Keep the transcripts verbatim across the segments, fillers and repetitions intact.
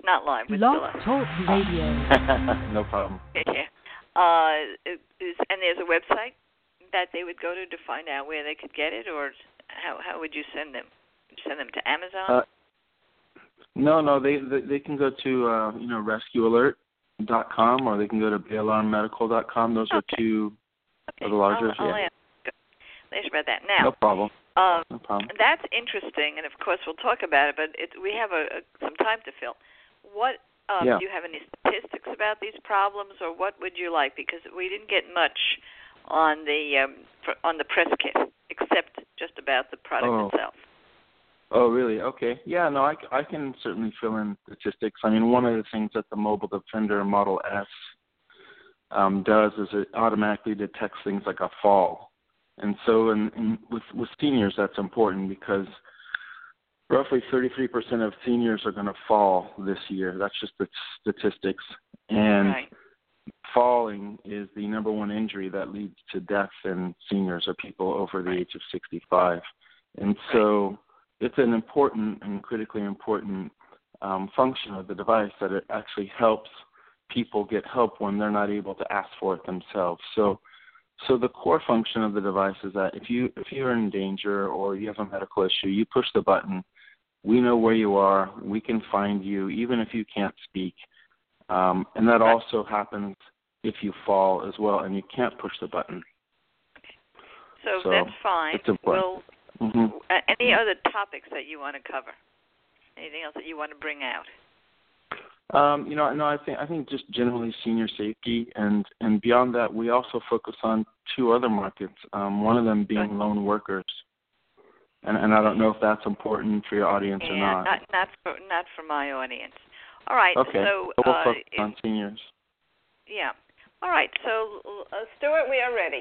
not live. We're Blog still Talk Radio. No problem. Yeah. Uh, is, and there's a website that they would go to to find out where they could get it, or how how would you send them? Send them to Amazon? Uh, no, no, they, they they can go to uh, you know rescue alert dot com, or they can go to bail arm medical dot com. Those okay. are two okay. of the larger. I'll, I'll yeah. ask about that now. No problem. Um, no problem. That's interesting, and of course we'll talk about it. But it, we have a, a, some time to fill. What um, yeah. do you have any statistics about these problems, or what would you like? Because we didn't get much on the um, on the press kit, except just about the product oh. itself. Oh, really? Okay. Yeah, no, I, I can certainly fill in statistics. I mean, one of the things that the Mobile Defender Model S um, does is it automatically detects things like a fall. And so in, in, with, with seniors, that's important because roughly thirty-three percent of seniors are going to fall this year. That's just the statistics. And right. falling is the number one injury that leads to death in seniors or people over the right. age of sixty-five. And so it's an important and critically important um, function of the device that it actually helps people get help when they're not able to ask for it themselves. So, so the core function of the device is that if you if you're in danger or you have a medical issue, you push the button. We know where you are. We can find you, even if you can't speak. Um, and that also happens if you fall as well, and you can't push the button. So, so that's fine. It's important. We'll, Mm-hmm. Uh, any other topics that you want to cover? Anything else that you want to bring out? Um, you know, no, I think I think just generally senior safety, and, and beyond that, we also focus on two other markets. Um, one of them being lone workers, and and I don't know if that's important for your audience yeah, or not. not not for not for my audience. All right. Okay. So we'll uh, focus if, on seniors. Yeah. All right. So uh, Stuart, we are ready.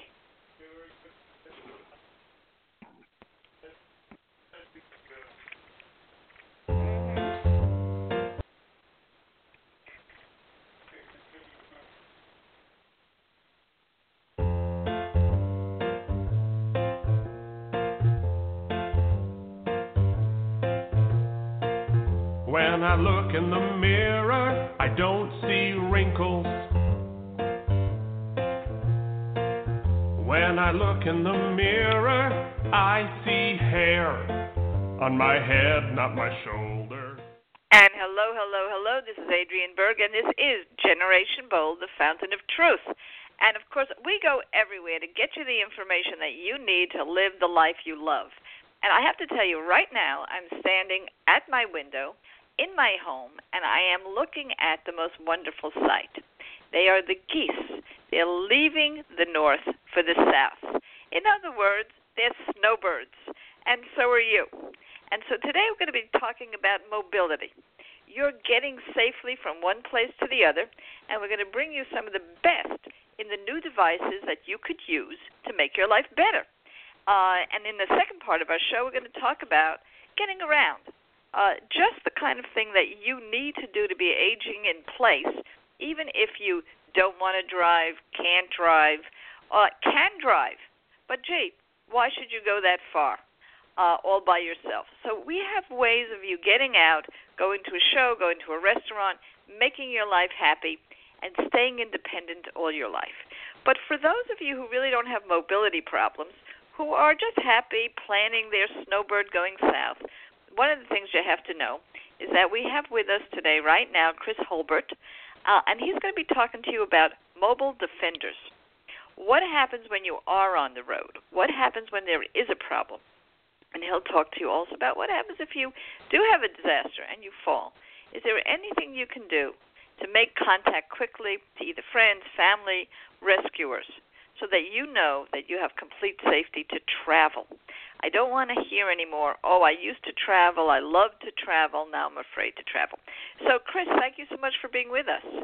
When I look in the mirror, I don't see wrinkles. When I look in the mirror, I see hair on my head, not my shoulder. And hello, hello, hello. This is Adrienne Berg, and this is Generation Bold, the fountain of truth. And, of course, we go everywhere to get you the information that you need to live the life you love. And I have to tell you, right now, I'm standing at my window in my home, and I am looking at the most wonderful sight. They are the geese. They're leaving the north for the south. In other words, they're snowbirds, and so are you. And so today we're going to be talking about mobility. You're getting safely from one place to the other, and we're going to bring you some of the best in the new devices that you could use to make your life better. Uh, and in the second part of our show, we're going to talk about getting around. Uh, just the kind of thing that you need to do to be aging in place, even if you don't want to drive, can't drive, uh, can drive. But, gee, why should you go that far uh, all by yourself? So we have ways of you getting out, going to a show, going to a restaurant, making your life happy, and staying independent all your life. But for those of you who really don't have mobility problems, who are just happy planning their snowbird going south, one of the things you have to know is that we have with us today, right now, Chris Holbert, uh, and he's going to be talking to you about mobile defenders. What happens when you are on the road? What happens when there is a problem? And he'll talk to you also about what happens if you do have a disaster and you fall. Is there anything you can do to make contact quickly to either friends, family, rescuers, so that you know that you have complete safety to travel? I don't want to hear anymore, oh, I used to travel, I love to travel, now I'm afraid to travel. So, Chris, thank you so much for being with us.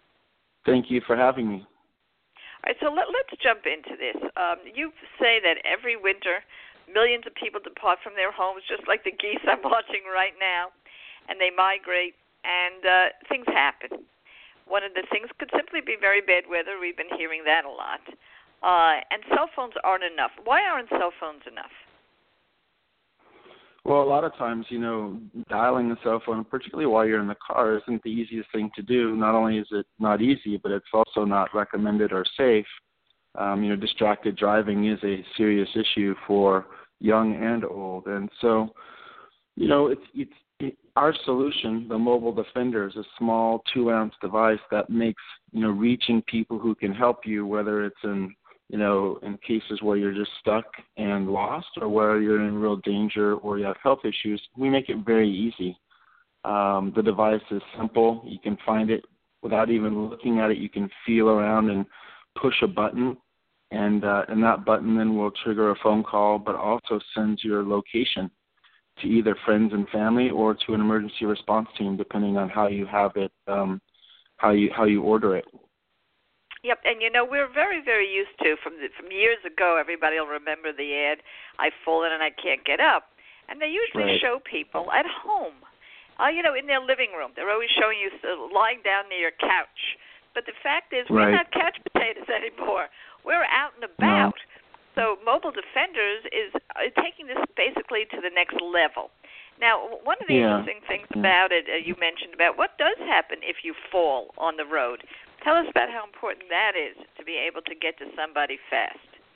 Thank you for having me. All right, so let, let's jump into this. Um, you say that every winter millions of people depart from their homes, just like the geese I'm watching right now, and they migrate, and uh, things happen. One of the things could simply be very bad weather. We've been hearing that a lot. Uh, and cell phones aren't enough. Why aren't cell phones enough? Well, a lot of times, you know, dialing a cell phone, particularly while you're in the car, isn't the easiest thing to do. Not only is it not easy, but it's also not recommended or safe. Um, you know, distracted driving is a serious issue for young and old. And so, you know, it's, it's it, our solution, the Mobile Defender, is a small two-ounce device that makes, you know, reaching people who can help you, whether it's in you know, in cases where you're just stuck and lost or where you're in real danger or you have health issues, we make it very easy. Um, the device is simple. You can find it without even looking at it. You can feel around and push a button, and uh, and that button then will trigger a phone call, but also sends your location to either friends and family or to an emergency response team, depending on how you have it, um, how you how you order it. Yep, and you know, we're very, very used to, from the, from years ago, everybody will remember the ad, I've fallen and I can't get up. And they usually right. show people at home, uh, you know, in their living room. They're always showing you uh, lying down near your couch. But the fact is, we're right. not couch potatoes anymore. We're out and about. No. So Mobile Defenders is uh, taking this basically to the next level. Now, one of the yeah. interesting things about it, uh, you mentioned about what does happen if you fall on the road. Tell us about how important that is to be able to get to somebody fast.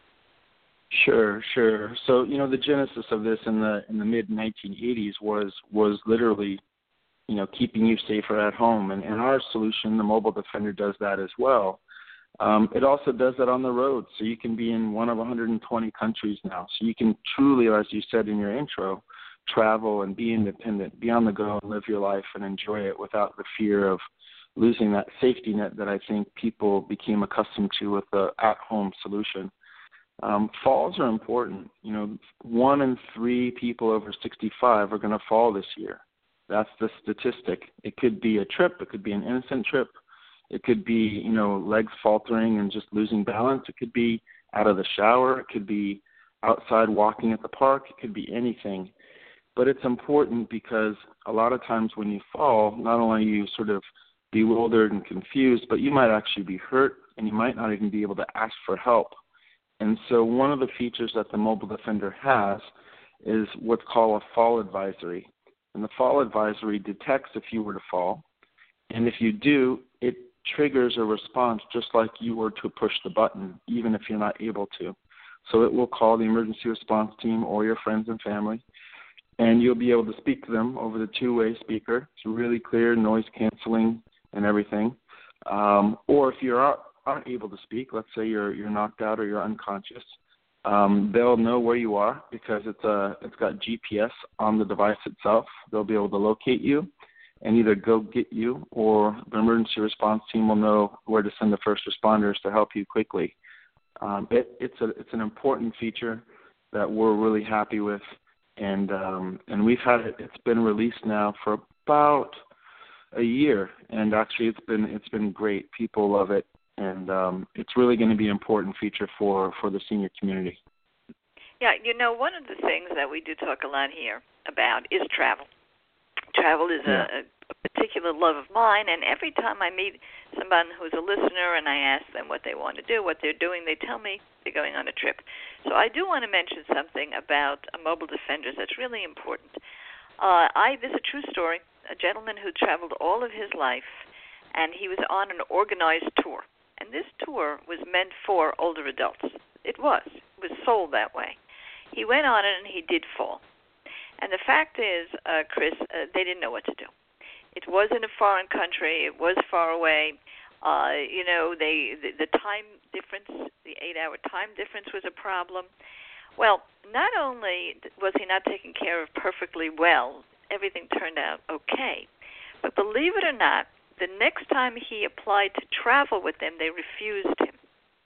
Sure, sure. So, you know, the genesis of this in the in the mid nineteen eighties was was literally, you know, keeping you safer at home. And, and our solution, the Mobile Defender, does that as well. Um, it also does that on the road. So you can be in one of one hundred twenty countries now. So you can truly, as you said in your intro, travel and be independent, be on the go and live your life and enjoy it without the fear of losing that safety net that I think people became accustomed to with the at-home solution. Um, falls are important. You know, one in three people over sixty-five are going to fall this year. That's the statistic. It could be a trip. It could be an innocent trip. It could be, you know, legs faltering and just losing balance. It could be out of the shower. It could be outside walking at the park. It could be anything. But it's important because a lot of times when you fall, not only are you sort of bewildered and confused, but you might actually be hurt and you might not even be able to ask for help. And so one of the features that the Mobile Defender has is what's called a fall advisory. And the fall advisory detects if you were to fall. And if you do, it triggers a response just like you were to push the button, even if you're not able to. So it will call the emergency response team or your friends and family, and you'll be able to speak to them over the two-way speaker. It's really clear, noise canceling and everything. Um, or if you aren't, aren't able to speak, let's say you're you're knocked out or you're unconscious, um, they'll know where you are because it's a it's got G P S on the device itself. They'll be able to locate you and either go get you, or the emergency response team will know where to send the first responders to help you quickly. Um, it, it's a it's an important feature that we're really happy with, and um, and we've had it. It's been released now for about a year, and actually it's been it's been great. People love it, and um, it's really going to be an important feature for, for the senior community. Yeah, you know, one of the things that we do talk a lot here about is travel. Travel is yeah. a, a particular love of mine, and every time I meet someone who's a listener and I ask them what they want to do, what they're doing, they tell me they're going on a trip. So I do want to mention something about uh, Mobile Defenders that's really important. Uh, I this is a true story. A gentleman who traveled all of his life, and he was on an organized tour. And this tour was meant for older adults. It was. It was sold that way. He went on it, and he did fall. And the fact is, uh, Chris, uh, they didn't know what to do. It was in a foreign country. It was far away. Uh, you know, they the, the time difference, the eight-hour time difference was a problem. Well, not only was he not taken care of perfectly well, everything turned out okay. But believe it or not, the next time he applied to travel with them, they refused him.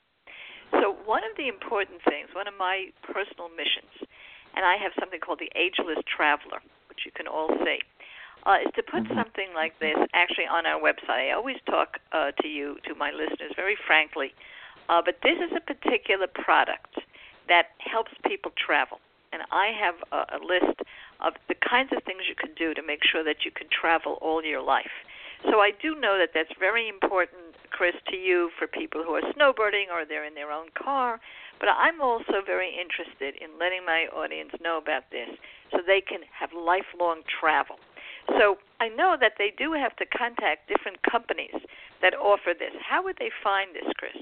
So one of the important things, one of my personal missions, and I have something called the Ageless Traveler, which you can all see, uh, is to put mm-hmm. something like this actually on our website. I always talk uh, to you, to my listeners, very frankly, uh, but this is a particular product that helps people travel. And I have a, a list of the kinds of things you can do to make sure that you can travel all your life. So I do know that that's very important, Chris, to you for people who are snowboarding or they're in their own car. But I'm also very interested in letting my audience know about this so they can have lifelong travel. So I know that they do have to contact different companies that offer this. How would they find this, Chris?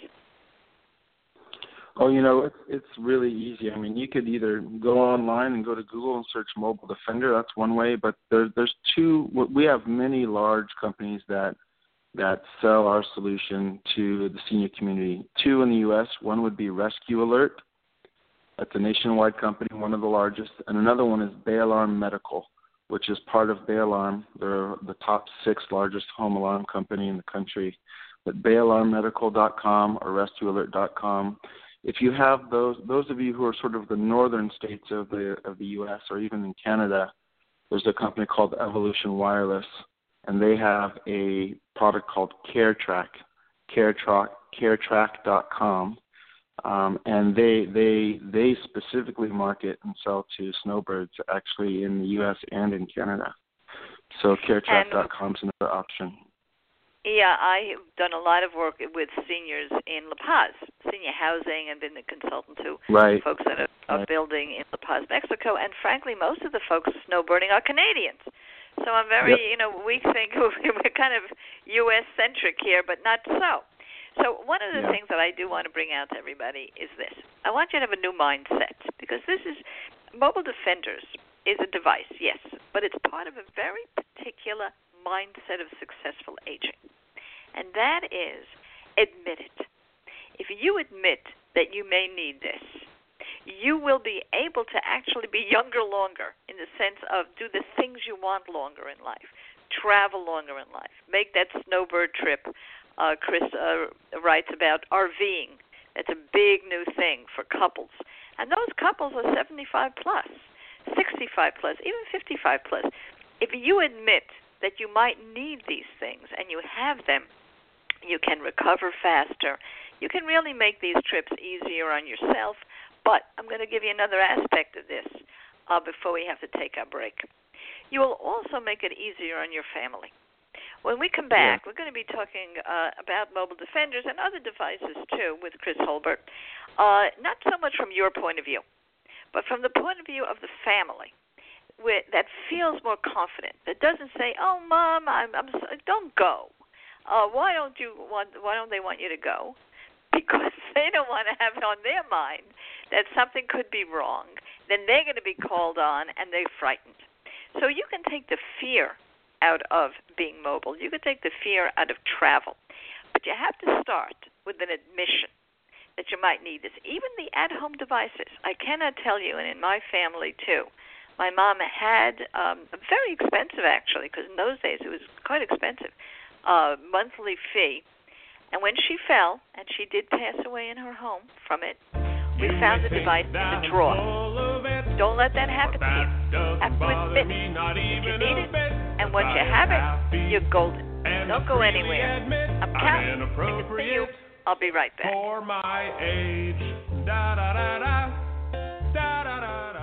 Oh, you know, it's it's really easy. I mean, you could either go online and go to Google and search Mobile Defender. That's one way. But there's there's two. We have many large companies that that sell our solution to the senior community. Two in the U S. One would be Rescue Alert. That's a nationwide company, one of the largest. And another one is Bay Alarm Medical, which is part of Bay Alarm. They're the top six largest home alarm company in the country. But bay alarm medical dot com or rescue alert dot com. If you have those, those of you who are sort of the northern states of the of the U S or even in Canada, there's a company called Evolution Wireless, and they have a product called CareTrack, CareTrack, CareTrack dot com, um, and they they they specifically market and sell to snowbirds actually in the U S and in Canada. So CareTrack dot com is another option. Yeah, I have done a lot of work with seniors in La Paz, senior housing, and been a consultant to right. folks that are, are right. building in La Paz, Mexico. And frankly, most of the folks snowbirding are Canadians. So I'm very, yep. you know, we think we're kind of U S-centric here, but not so. So one of the yeah. things that I do want to bring out to everybody is this. I want you to have a new mindset, because this is, Mobile Defenders is a device, yes, but it's part of a very particular mindset of successful aging. And that is, admit it. If you admit that you may need this, you will be able to actually be younger longer, in the sense of do the things you want longer in life, travel longer in life, make that snowbird trip. Uh, Chris uh, writes about RVing. That's a big new thing for couples. And those couples are seventy-five plus, sixty-five plus, even fifty-five plus. If you admit that you might need these things and you have them, you can recover faster. You can really make these trips easier on yourself. But I'm going to give you another aspect of this uh, before we have to take our break. You will also make it easier on your family. When we come back, yeah. we're going to be talking uh, about Mobile Defenders and other devices, too, with Chris Holbert. Uh, not so much from your point of view, but from the point of view of the family. With, that feels more confident. That doesn't say, "Oh, Mom, I'm, I'm don't go." Uh, why don't you want? Why don't they want you to go? Because they don't want to have it on their mind that something could be wrong. Then they're going to be called on, and they're frightened. So you can take the fear out of being mobile. You can take the fear out of travel, but you have to start with an admission that you might need this. Even the at-home devices. I cannot tell you, and in my family too. My mom had um, a very expensive, actually, because in those days it was quite expensive, uh, monthly fee. And when she fell, and she did pass away in her home from it, we you found the device in the drawer. Don't let that happen to you. You have to admit that you need it, and once you have it, you're golden. Don't go anywhere. I'm counting. If it's for you, I'll be right back. For my age, da da da da, da da da da.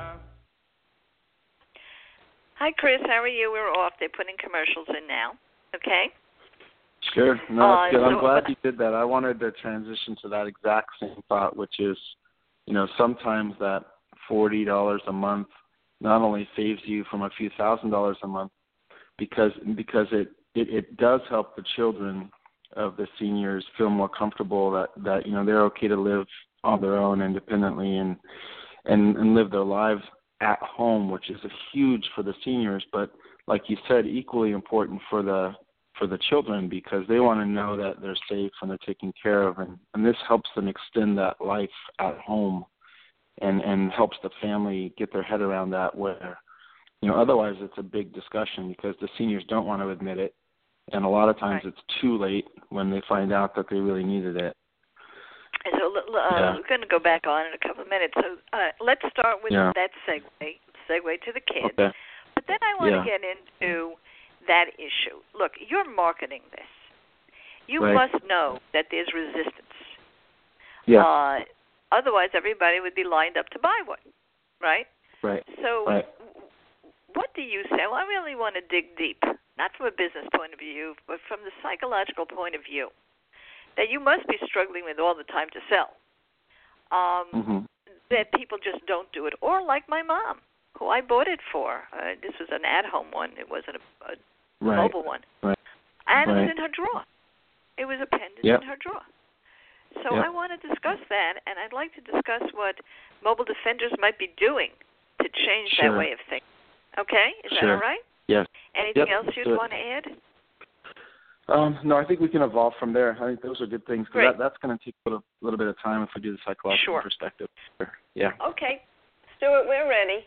Hi, Chris. How are you? We're off. They're putting commercials in now. Okay? Sure. No, uh, that's good. I'm so, glad you did that. I wanted to transition to that exact same thought, which is, you know, sometimes that forty dollars a month not only saves you from a few thousand dollars a month, because because it, it, it does help the children of the seniors feel more comfortable that, that, you know, they're okay to live on their own independently and and, and live their lives at home, which is a huge for the seniors, but like you said, equally important for the for the children, because they want to know that they're safe and they're taken care of, and, and this helps them extend that life at home and, and helps the family get their head around that, where, you know, otherwise it's a big discussion because the seniors don't want to admit it, and a lot of times right. it's too late when they find out that they really needed it. So uh, yeah. we're going to go back on in a couple of minutes. So uh, let's start with yeah. that segue, segue to the kids. Okay. But then I want yeah. to get into that issue. Look, you're marketing this. You right. must know that there's resistance. Yeah. Uh, otherwise, everybody would be lined up to buy one, right? Right. So right. what do you say? Well, I really want to dig deep, not from a business point of view, but from the psychological point of view, that you must be struggling with all the time to sell, um, mm-hmm. that people just don't do it. Or like my mom, who I bought it for. Uh, this was an at-home one. It wasn't a, a right. mobile one. Right. And right. it was in her drawer. It was appended yep. in her drawer. So yep. I want to discuss that, and I'd like to discuss what mobile defenders might be doing to change sure. that way of thinking. Okay? Is sure. that all right? Yes. Anything yep. else you'd so, want to add? Um, no, I think we can evolve from there. I think those are good things. Great. That, that's going to take a little, little bit of time if we do the psychological sure. perspective. Yeah. Okay. Stuart, we're ready.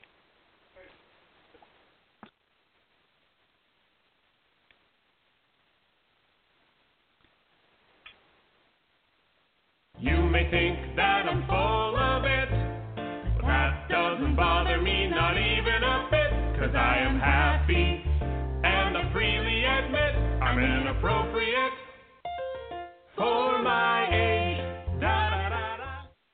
You may think that I'm full of it, but that doesn't bother me, not even a bit, 'cause I am happy, and I freely admit I'm inappropriate for my age. Da, da, da, da.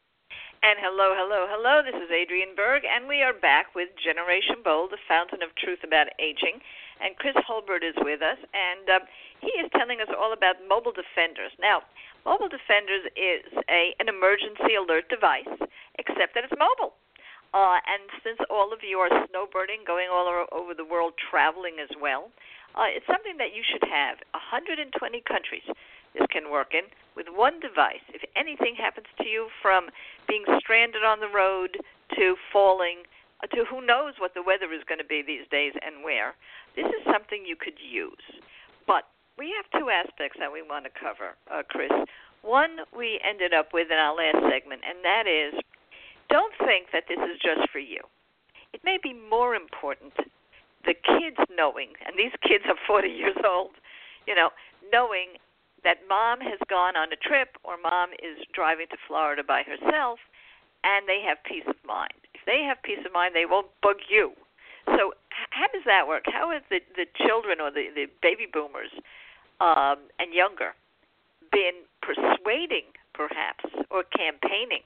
And hello, hello, hello, this is Adrienne Berg, and we are back with Generation Bold, the fountain of truth about aging, and Chris Holbert is with us, and um, he is telling us all about mobile defenders. Now, Mobile Defenders is a an emergency alert device, except that it's mobile. Uh, and since all of you are snowbirding, going all over the world, traveling as well, uh, it's something that you should have. one hundred twenty countries this can work in with one device. If anything happens to you, from being stranded on the road to falling uh, to who knows what the weather is going to be these days and where, this is something you could use. But we have two aspects that we want to cover, uh, Chris. One we ended up with in our last segment, and that is, don't think that this is just for you. It may be more important, the kids knowing, and these kids are forty years old, you know, knowing that mom has gone on a trip or mom is driving to Florida by herself, and they have peace of mind. If they have peace of mind, they won't bug you. So how does that work? How have the, the children or the, the baby boomers Um, and younger, been persuading, perhaps, or campaigning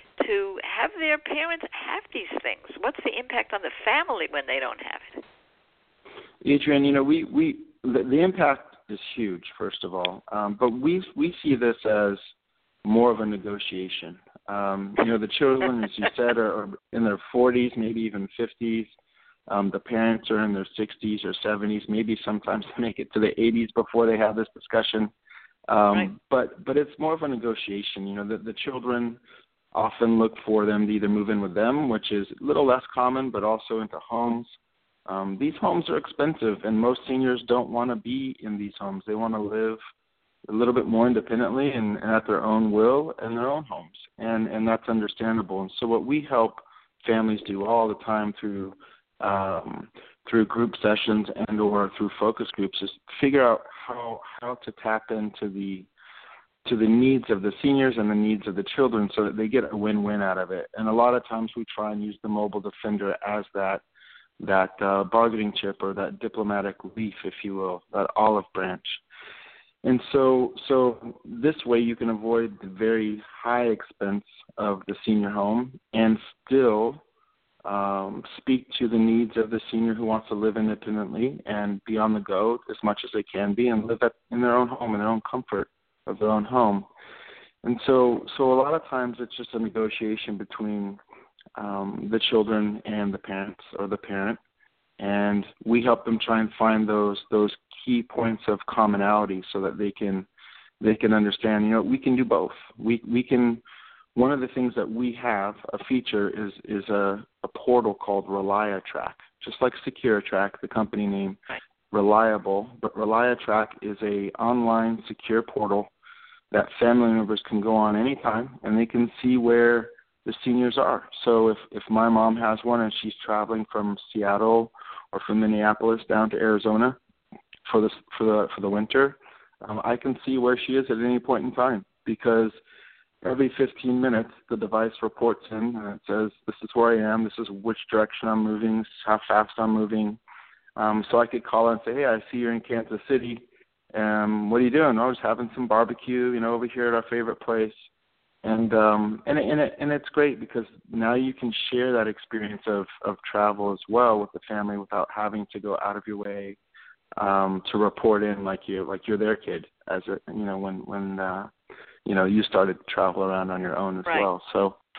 to have their parents have these things? What's the impact on the family when they don't have it? Adrienne, you know, we, we the, the impact is huge, first of all, um, but we we see this as more of a negotiation. Um, you know, the children, as you said, are, are in their forties, maybe even fifties. Um, the parents are in their sixties or seventies, maybe sometimes make it to the eighties before they have this discussion. Um, right. But but it's more of a negotiation. You know, the, the children often look for them to either move in with them, which is a little less common, but also into homes. Um, these homes are expensive, and most seniors don't want to be in these homes. They want to live a little bit more independently and, and at their own will in their own homes, and, and that's understandable. And so what we help families do all the time through Um, through group sessions and or through focus groups is figure out how how to tap into the to the needs of the seniors and the needs of the children so that they get a win-win out of it. And a lot of times we try and use the mobile defender as that that uh, bargaining chip or that diplomatic leaf, if you will, that olive branch. And so so this way you can avoid the very high expense of the senior home and still Um, speak to the needs of the senior who wants to live independently and be on the go as much as they can be and live at, in their own home, in their own comfort of their own home. And so so a lot of times it's just a negotiation between um, the children and the parents or the parent, and we help them try and find those those key points of commonality so that they can they can understand, you know, we can do both. We we can One of the things that we have, a feature, is is a, a portal called ReliaTrack, just like SecureTrack, the company name, reliable. But ReliaTrack is a online secure portal that family members can go on anytime, and they can see where the seniors are. So if, if my mom has one and she's traveling from Seattle or from Minneapolis down to Arizona for the for the for the winter, um, I can see where she is at any point in time, because every fifteen minutes, the device reports in, and it says, this is where I am, this is which direction I'm moving, this is how fast I'm moving. Um, so I could call and say, hey, I see you're in Kansas City. Um, what are you doing? Oh, I was having some barbecue, you know, over here at our favorite place. And um, and, it, and, it, and it's great because now you can share that experience of, of travel as well with the family without having to go out of your way um, to report in like you like you're their kid, as a, you know, when when uh, you know, you started to travel around on your own as right. well. So,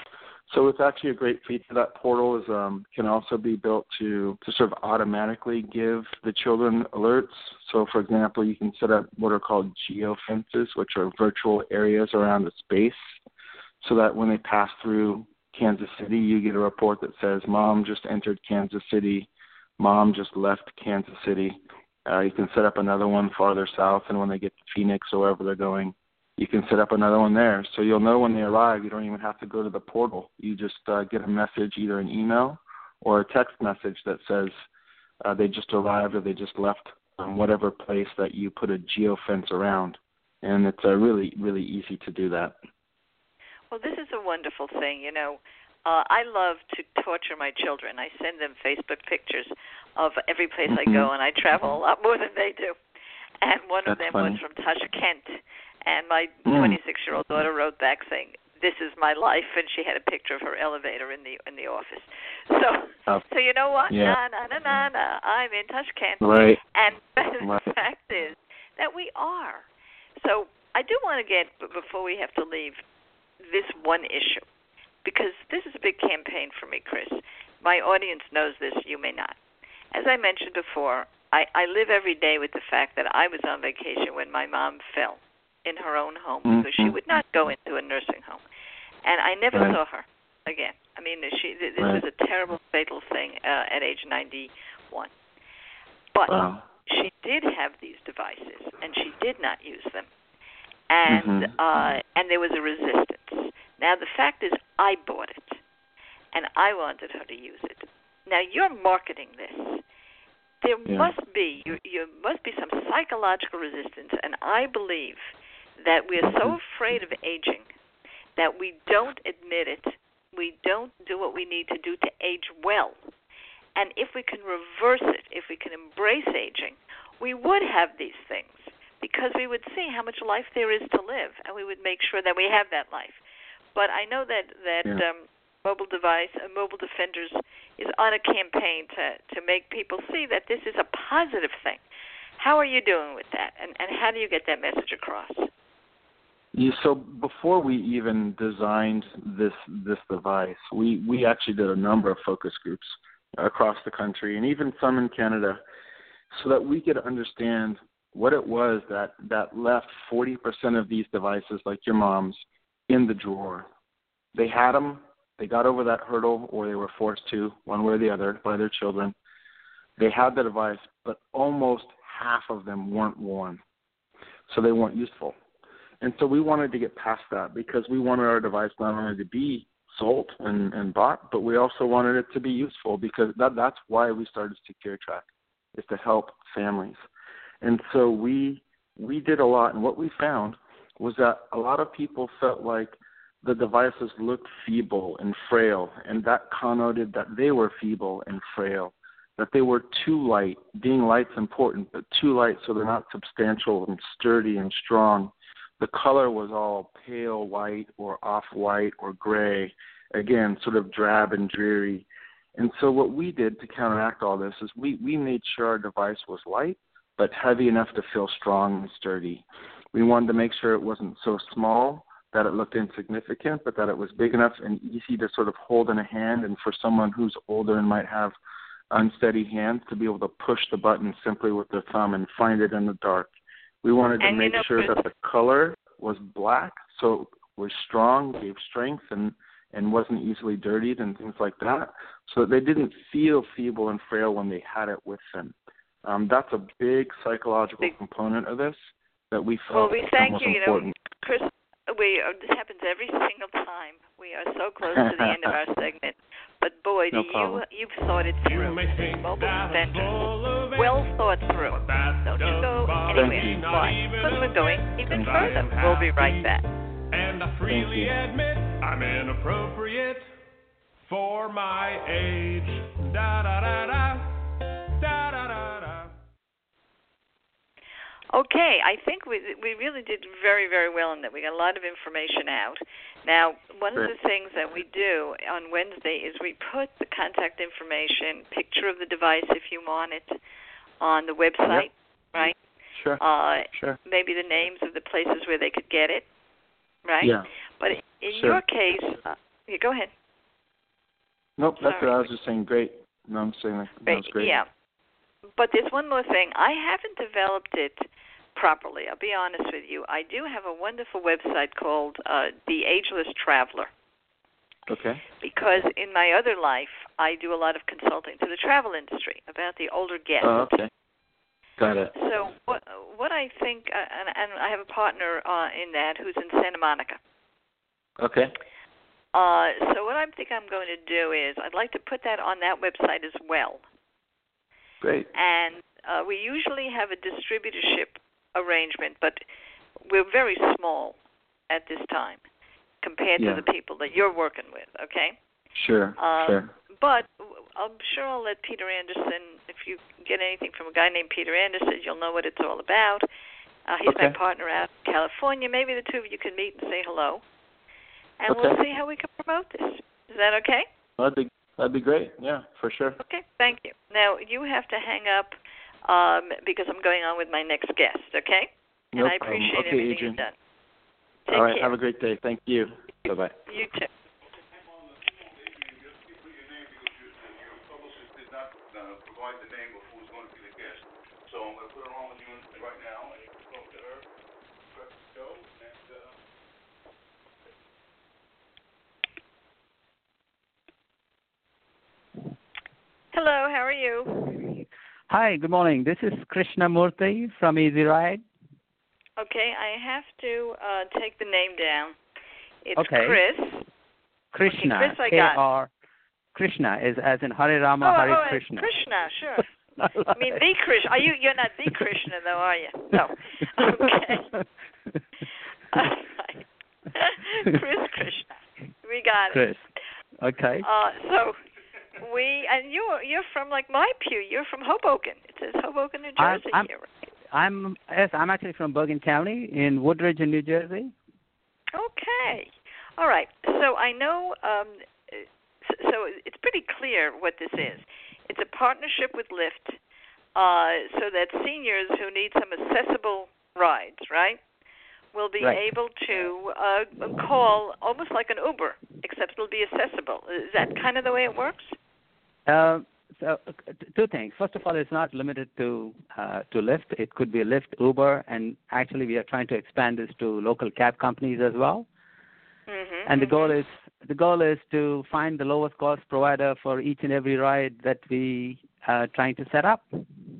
So it's actually a great feature. That portal is um, can also be built to, to sort of automatically give the children alerts. So, for example, you can set up what are called geofences, which are virtual areas around a space, so that when they pass through Kansas City, you get a report that says, Mom just entered Kansas City, Mom just left Kansas City. Uh, you can set up another one farther south, and when they get to Phoenix or wherever they're going, you can set up another one there. So you'll know when they arrive. You don't even have to go to the portal. You just uh, get a message, either an email or a text message that says uh, they just arrived or they just left um, whatever place that you put a geofence around. And it's uh, really, really easy to do that. Well, this is a wonderful thing. You know, uh, I love to torture my children. I send them Facebook pictures of every place mm-hmm. I go, and I travel a lot more than they do. And one That's of them funny. was from Tashkent. And my twenty-six-year-old daughter wrote back saying, "This is my life," and she had a picture of her elevator in the in the office. So, oh, so you know what? Yeah. Na na na na na. I'm in Tashkent. Right. And the right. fact is that we are. So I do want to get, before we have to leave, this one issue, because this is a big campaign for me, Chris. My audience knows this. You may not. As I mentioned before, I, I live every day with the fact that I was on vacation when my mom fell in her own home, mm-hmm. because she would not go into a nursing home. And I never right. saw her again. I mean, she this right. was a terrible, fatal thing uh, at age ninety-one. But wow. she did have these devices, and she did not use them. And mm-hmm. uh, and there was a resistance. Now, the fact is, I bought it, and I wanted her to use it. Now, you're marketing this. There yeah. must be you, you must be some psychological resistance, and I believe that we are so afraid of aging that we don't admit it. We don't do what we need to do to age well. And if we can reverse it, if we can embrace aging, we would have these things, because we would see how much life there is to live, and we would make sure that we have that life. But I know that that yeah. um, Mobile Device, uh, Mobile Defenders is on a campaign to, to make people see that this is a positive thing. How are you doing with that, and, and how do you get that message across? Yeah, so before we even designed this this device, we, we actually did a number of focus groups across the country, and even some in Canada, so that we could understand what it was that, that left forty percent of these devices, like your mom's, in the drawer. They had them. They got over that hurdle, or they were forced to, one way or the other, by their children. They had the device, but almost half of them weren't worn, so they weren't useful. And so we wanted to get past that, because we wanted our device not only to be sold and, and bought, but we also wanted it to be useful, because that, that's why we started SecureTrack, is to help families. And so we we did a lot, and what we found was that a lot of people felt like the devices looked feeble and frail, and that connoted that they were feeble and frail, that they were too light. Being light's important, but too light so they're not substantial and sturdy and strong. The color was all pale white or off-white or gray, again, sort of drab and dreary. And so what we did to counteract all this is we, we made sure our device was light, but heavy enough to feel strong and sturdy. We wanted to make sure it wasn't so small that it looked insignificant, but that it was big enough and easy to sort of hold in a hand, and for someone who's older and might have unsteady hands to be able to push the button simply with their thumb and find it in the dark. We wanted to and make you know, sure that the color was black, so it was strong, gave strength, and, and wasn't easily dirtied and things like that, so that they didn't feel feeble and frail when they had it with them. Um, that's a big psychological big. component of this that we felt well, we thank was you, important. You know, Chris, we, uh, this happens every single time. We are so close to the end of our segment. But boy, no do problem. you, you've thought it through. Mobile Defenders, well thought through. Don't you go anywhere. Why? Because we're going even further. We'll be right back. And I freely admit I'm inappropriate for my age. Da da da da. Da da da da. Okay, I think we we really did very, very well in that. We got a lot of information out. Now, one of the things that we do on Wednesday is we put the contact information, picture of the device if you want it, on the website, yep. right? Sure. Uh, sure. Maybe the names of the places where they could get it, right? Yeah. But in sure. your case, uh, yeah, go ahead. Nope, that's Sorry. what I was just saying. Great. No, I'm saying that, that was great. Yeah. But there's one more thing. I haven't developed it properly. I'll be honest with you. I do have a wonderful website called uh, The Ageless Traveler. Okay. Because in my other life, I do a lot of consulting to the travel industry about the older guests. Oh, okay. Got it. So what what I think, uh, and, and I have a partner uh, in that who's in Santa Monica. Okay. Uh, so what I think I'm going to do is I'd like to put that on that website as well. Great. And uh, we usually have a distributorship arrangement, but we're very small at this time compared yeah. to the people that you're working with, okay? Sure, um, sure. But I'm sure I'll let Peter Anderson, if you get anything from a guy named Peter Anderson, you'll know what it's all about. Uh, he's okay. my partner out in California. Maybe the two of you can meet and say hello. And okay. we'll see how we can promote this. Is that okay? That'd be, that'd be great. Yeah, for sure. Okay, thank you. Now, you have to hang up um, because I'm going on with my next guest, okay? And no I appreciate problem. Okay, everything Adrian. you've done. Take All right, care. have a great day. Thank you. Bye-bye. You too. Provide the name of who's going to be the guest. So I'm going to put her on with you right now, and you can talk to her. Press go, and uh... Hello, how are you? Hi, good morning. This is Krishna Murthy from Easy Ride. Okay, I have to uh, take the name down. It's okay. Chris. Krishna. Okay, Chris, I K got. R. Krishna is as in Hare Rama, oh, Hare oh, Krishna. Krishna, sure. I mean, the Krishna. Are you? You're not the Krishna, though, are you? No. Okay. All right. Chris Krishna. We got Chris. it. Okay. Uh, so we and you're you're from like my pew. You're from Hoboken. It says Hoboken, New Jersey I'm, I'm, here, right? I'm yes. I'm actually from Bergen County in Woodridge, in New Jersey. Okay. All right. So I know. Um, so it's pretty clear what this is. It's a partnership with Lyft, uh, so that seniors who need some accessible rides, right, will be right. able to uh, call almost like an Uber, except it'll be accessible. Is that kind of the way it works? Uh, so two things. First of all, it's not limited to uh, to Lyft. It could be Lyft, Uber, and actually we are trying to expand this to local cab companies as well. Mm-hmm, and the mm-hmm. goal is the goal is to find the lowest cost provider for each and every ride that we are trying to set up.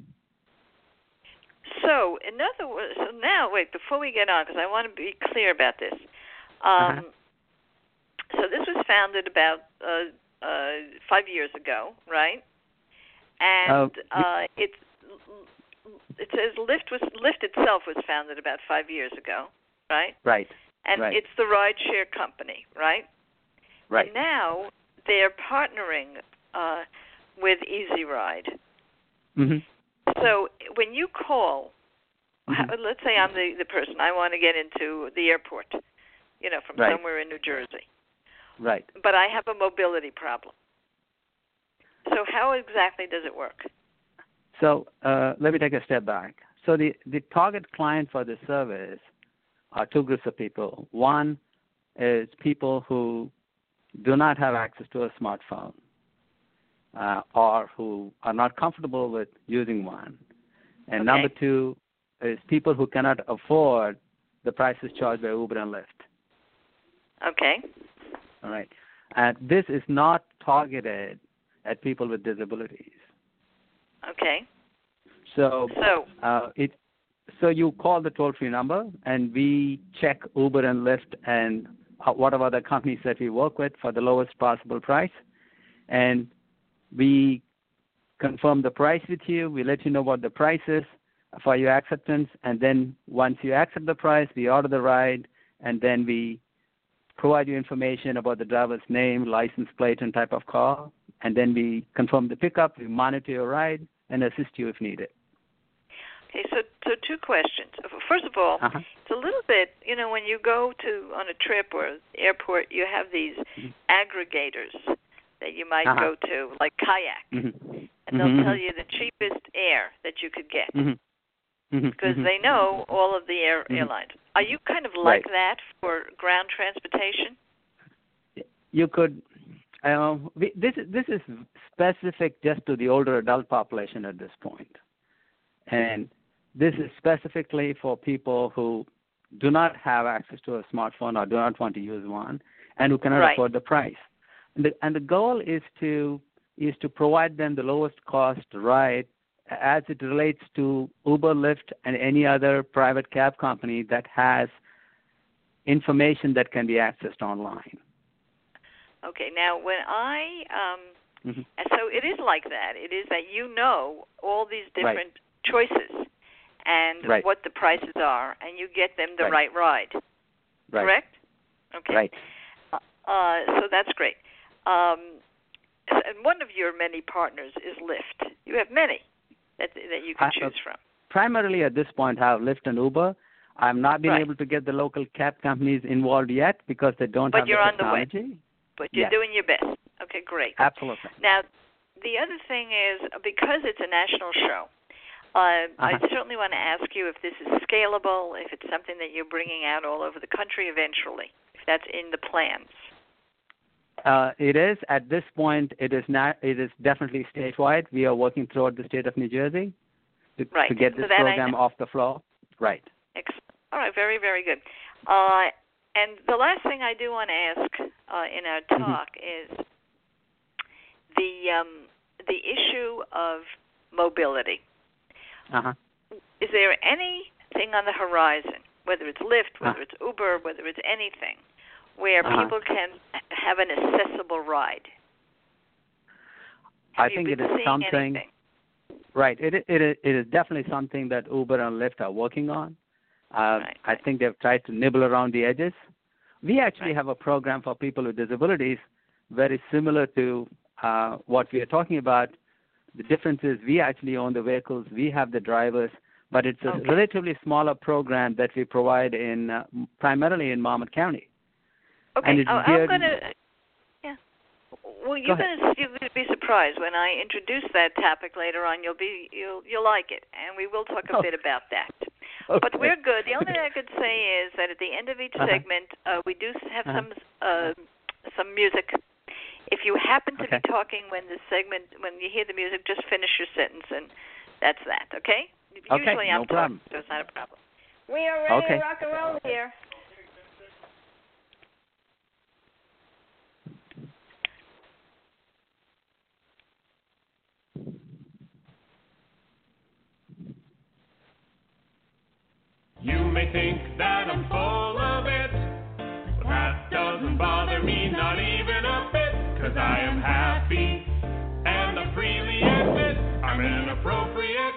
So, in other words, so now, wait, before we get on, because I want to be clear about this. Um, uh-huh. So this was founded about uh, uh, five years ago, right? And uh, we, uh, it it says Lyft was Lyft itself was founded about five years ago, right? Right. And right. it's the rideshare company, right? Right. And now they're partnering uh, with Easy Ride. Mm-hmm. So when you call, mm-hmm. let's say I'm the, the person, I want to get into the airport, you know, from right. somewhere in New Jersey. Right. But I have a mobility problem. So how exactly does it work? So uh, let me take a step back. So the, the target client for this service are two groups of people. One is people who do not have access to a smartphone uh, or who are not comfortable with using one. And okay. number two is people who cannot afford the prices charged by Uber and Lyft. Okay. All right. And this is not targeted at people with disabilities. Okay. So, so uh, it so you call the toll-free number, and we check Uber and Lyft and whatever other companies that we work with for the lowest possible price, and we confirm the price with you. We let you know what the price is for your acceptance, and then once you accept the price, we order the ride, and then we provide you information about the driver's name, license plate, and type of car, and then we confirm the pickup, we monitor your ride, and assist you if needed. Okay, so so two questions. First of all, uh-huh. it's a little bit, you know, when you go to on a trip or airport, you have these mm-hmm. aggregators that you might uh-huh. go to, like Kayak, mm-hmm. and they'll mm-hmm. tell you the cheapest air that you could get mm-hmm. because mm-hmm. they know all of the air mm-hmm. airlines. Are you kind of like right. that for ground transportation? You could, Um, we, this is this is specific just to the older adult population at this point, and this is specifically for people who do not have access to a smartphone or do not want to use one, and who cannot Right. afford the price. And the, and the goal is to is to provide them the lowest cost ride as it relates to Uber, Lyft, and any other private cab company that has information that can be accessed online. Okay. Now, when I um, Mm-hmm. and so it is like that. It is that you know all these different Right. choices and Right. what the prices are, and you get them the Right. right ride. Right. Correct? Okay. Right. Uh, so that's great. Um, and one of your many partners is Lyft. You have many that that you can I- choose from. Primarily at this point, I have Lyft and Uber. I've not been Right. able to get the local cab companies involved yet because they don't But have you're the on the way. technology. But you're Yes. doing your best. Okay, great. Absolutely. Now, the other thing is, because it's a national show, uh, I Uh-huh. certainly want to ask you if this is scalable, if it's something that you're bringing out all over the country eventually, if that's in the plans. Uh, it is at this point. It is not. It is definitely statewide. We are working throughout the state of New Jersey to, Right. to get So this that I program know. off the floor. Right. Excellent. All right, very, very good. Uh, and the last thing I do want to ask uh, in our talk Mm-hmm. is the um, the issue of mobility. Uh huh. Is there anything on the horizon, whether it's Lyft, whether Uh. it's Uber, whether it's anything, where Uh-huh. people can have an accessible ride? Have I you think been it is seeing something. anything? Right. It it it is definitely something that Uber and Lyft are working on. Uh, Right, I right. think they've tried to nibble around the edges. We actually Right. have a program for people with disabilities very similar to uh, what we are talking about. The difference is we actually own the vehicles, we have the drivers, but it's a Okay. relatively smaller program that we provide in uh, primarily in Monmouth County. Okay, And it's oh, I'm geared- going to. Yeah. Well, you're ahead. going to you're going to be surprised when I introduce that topic later on. You'll be you'll you'll like it, and we will talk a Oh. bit about that. Okay. But we're good. The only thing I could say is that at the end of each Uh-huh. segment, uh, we do have Uh-huh. some uh, some music. If you happen to Okay. be talking when the segment, when you hear the music, just finish your sentence, and that's that. Okay? Okay, Usually I'm no problem. talking, so it's not a problem. We are ready Okay. to rock and roll here. You may think that I'm full of it, but that doesn't bother me, not even a bit, 'cause I am happy, and I freely admit I'm inappropriate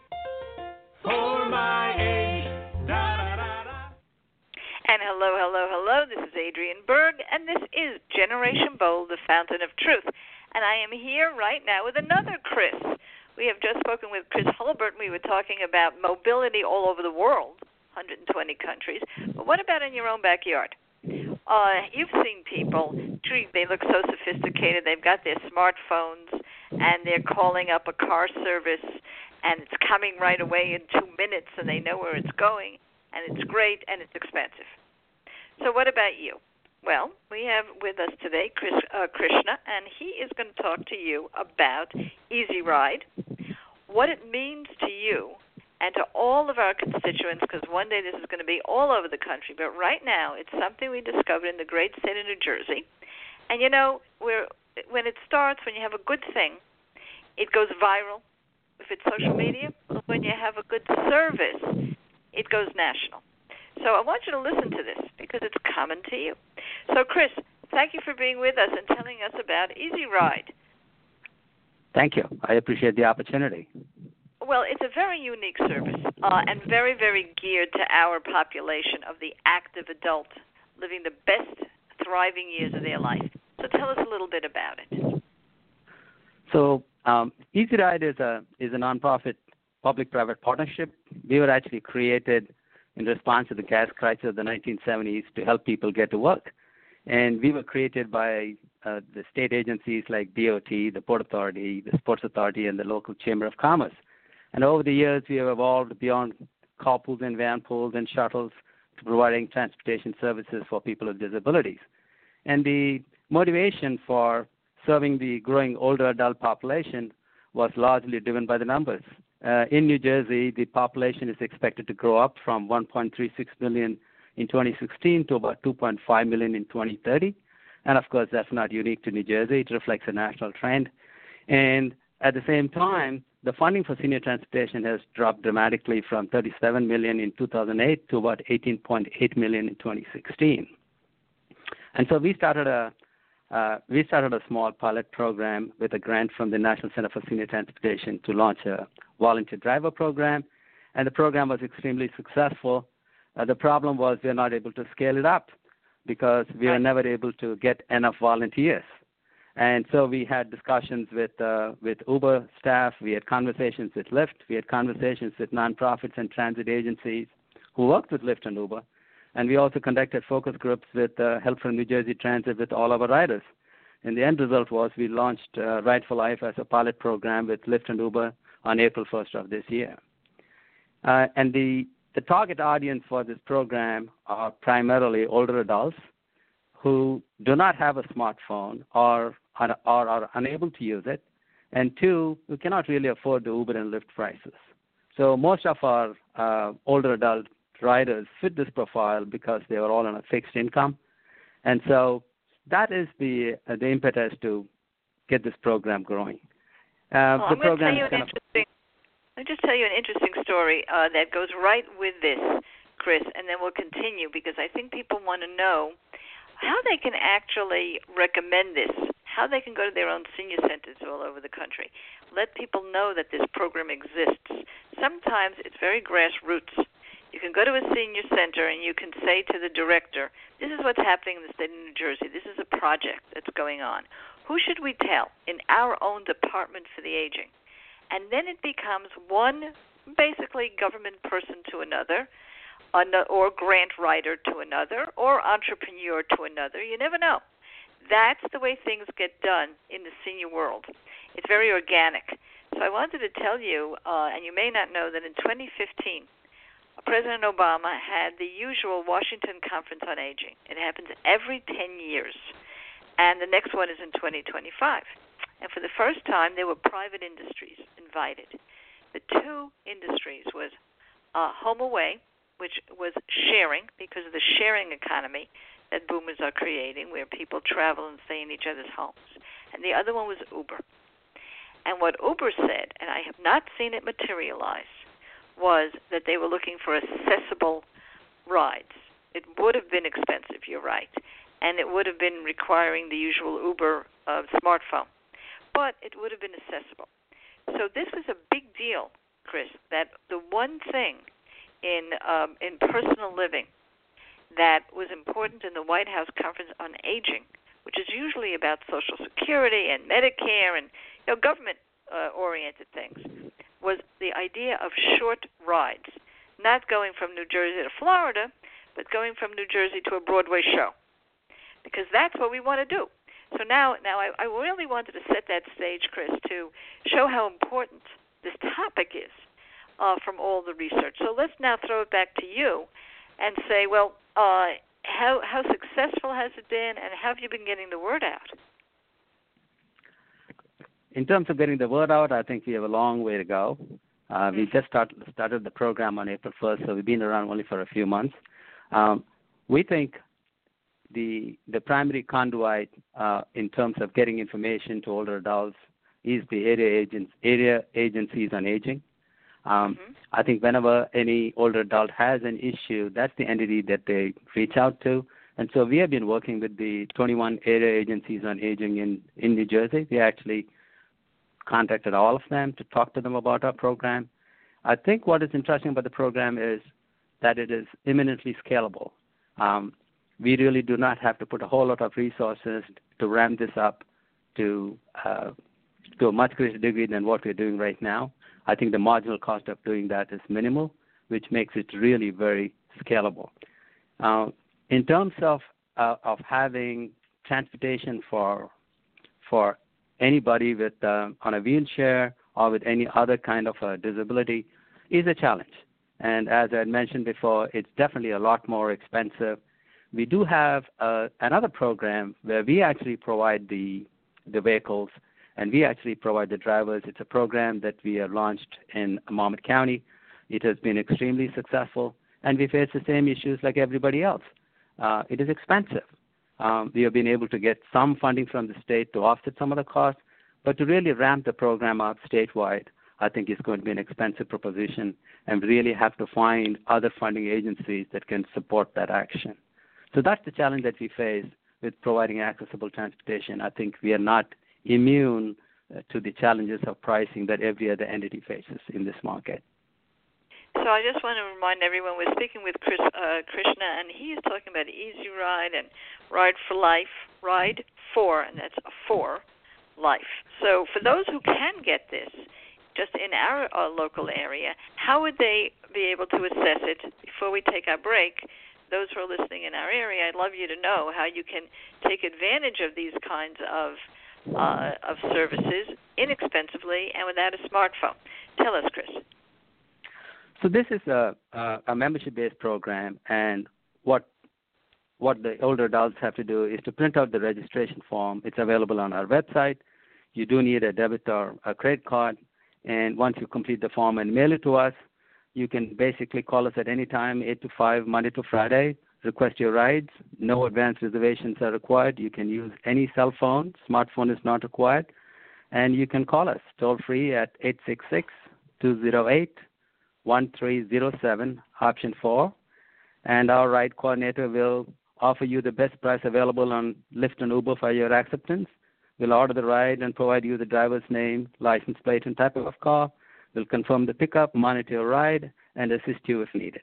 for my age. Da, da, da, da. And hello, hello, hello. This is Adrienne Berg, and this is Generation Bold, the Fountain of Truth. And I am here right now with another Chris. We have just spoken with Chris Hulbert, and we were talking about mobility all over the world, one hundred twenty countries. But what about in your own backyard? Uh, you've seen people, gee, they look so sophisticated. They've got their smartphones, and they're calling up a car service, and it's coming right away in two minutes, and they know where it's going, and it's great, and it's expensive. So what about you? Well, we have with us today Chris, uh, Krishna, and he is going to talk to you about Easy Ride, what it means to you and to all of our constituents, because one day this is going to be all over the country. But right now, it's something we discovered in the great state of New Jersey. And, you know, we're, when it starts, when you have a good thing, it goes viral. If it's social media, when you have a good service, it goes national. So I want you to listen to this because it's common to you. So, Chris, thank you for being with us and telling us about Easy Ride. Thank you. I appreciate the opportunity. Well, it's a very unique service uh, and very, very geared to our population of the active adult living the best, thriving years of their life. So tell us a little bit about it. So um, Easy Ride is a is a nonprofit public-private partnership. We were actually created in response to the gas crisis of the nineteen seventies to help people get to work. And we were created by uh, the state agencies like D O T, the Port Authority, the Sports Authority, and the local Chamber of Commerce. And over the years, we have evolved beyond carpools and van pools and shuttles to providing transportation services for people with disabilities. And the motivation for serving the growing older adult population was largely driven by the numbers. Uh, in New Jersey, the population is expected to grow up from one point three six million in twenty sixteen to about two point five million in twenty thirty. And, of course, that's not unique to New Jersey. It reflects a national trend. And at the same time, the funding for senior transportation has dropped dramatically from thirty-seven million dollars in two thousand eight to about eighteen point eight million dollars in twenty sixteen. And so we started a uh, we started a small pilot program with a grant from the National Center for Senior Transportation to launch a volunteer driver program, and the program was extremely successful. Uh, the problem was we were not able to scale it up because we were never able to get enough volunteers. And so we had discussions with uh, with Uber staff. We had conversations with Lyft. We had conversations with nonprofits and transit agencies who worked with Lyft and Uber. And we also conducted focus groups with uh, help from New Jersey Transit with all of our riders. And the end result was we launched uh, Ride for Life as a pilot program with Lyft and Uber on April first of this year. Uh, and the, the target audience for this program are primarily older adults who do not have a smartphone or are, or are unable to use it, and two, who cannot really afford the Uber and Lyft prices. So most of our uh, older adult riders fit this profile because they were all on a fixed income. And so that is the uh, the impetus to get this program growing. Uh, well, the I'm program going to tell you an interesting, let me just tell you an interesting story uh, that goes right with this, Chris, and then we'll continue because I think people want to know how they can actually recommend this, how they can go to their own senior centers all over the country. Let people know that this program exists. Sometimes it's very grassroots. You can go to a senior center and you can say to the director, this is what's happening in the state of New Jersey. This is a project that's going on. Who should we tell in our own department for the aging? And then it becomes one basically government person to another, or grant writer to another, or entrepreneur to another. You never know. That's the way things get done in the senior world. It's very organic. So I wanted to tell you, uh, and you may not know, that in twenty fifteen, President Obama had the usual Washington Conference on Aging. It happens every ten years, and the next one is in twenty twenty-five. And for the first time, there were private industries invited. The two industries was uh, HomeAway, which was sharing, because of the sharing economy that boomers are creating, where people travel and stay in each other's homes. And the other one was Uber. And what Uber said, and I have not seen it materialize, was that they were looking for accessible rides. It would have been expensive, you're right, and it would have been requiring the usual Uber uh, smartphone, but it would have been accessible. So this was a big deal, Chris, that the one thing in um, in personal living that was important in the White House Conference on Aging, which is usually about Social Security and Medicare and you know government-oriented uh, things, was the idea of short rides, not going from New Jersey to Florida, but going from New Jersey to a Broadway show, because that's what we want to do. So now, now I, I really wanted to set that stage, Chris, to show how important this topic is uh, from all the research. So let's now throw it back to you and say, well, uh, how how successful has it been, and how have you been getting the word out? In terms of getting the word out, I think we have a long way to go. Uh, we just start, started the program on April first, so we've been around only for a few months. Um, we think the the primary conduit uh, in terms of getting information to older adults is the area agents, area agencies on aging. Um, mm-hmm. I think whenever any older adult has an issue, that's the entity that they reach out to. And so we have been working with the twenty-one area agencies on aging in, in New Jersey. We actually contacted all of them to talk to them about our program. I think what is interesting about the program is that it is imminently scalable. Um, we really do not have to put a whole lot of resources to ramp this up to uh, to a much greater degree than what we're doing right now. I think the marginal cost of doing that is minimal, which makes it really very scalable. Uh, in terms of uh, of having transportation for for anybody with uh, on a wheelchair or with any other kind of a disability is a challenge. And as I had mentioned before, it's definitely a lot more expensive. We do have uh, another program where we actually provide the the vehicles, and we actually provide the drivers. It's a program that we have launched in Monmouth County. It has been extremely successful, and we face the same issues like everybody else. Uh, it is expensive. Um, we have been able to get some funding from the state to offset some of the costs, but to really ramp the program up statewide, I think it's going to be an expensive proposition, and we really have to find other funding agencies that can support that action. So that's the challenge that we face with providing accessible transportation. I think we are not immune uh, to the challenges of pricing that every other entity faces in this market. So I just want to remind everyone we're speaking with Chris uh, Krishna, and he is talking about Easy Ride and Ride for Life, Ride for, and that's a for life. So for those who can get this, just in our uh, local area, how would they be able to assess it? Before we take our break, those who are listening in our area, I'd love you to know how you can take advantage of these kinds of uh, of services inexpensively and without a smartphone. Tell us, Chris. So this is a, a, a membership-based program, and what what the older adults have to do is to print out the registration form. It's available on our website. You do need a debit or a credit card, and once you complete the form and mail it to us, you can basically call us at any time, eight to five, Monday to Friday, request your rides. No advance reservations are required. You can use any cell phone. Smartphone is not required. And you can call us toll-free at eight six six, two zero eight, one three zero seven, option four. And our ride coordinator will offer you the best price available on Lyft and Uber for your acceptance. We'll order the ride and provide you the driver's name, license plate, and type of car. We'll confirm the pickup, monitor your ride, and assist you if needed.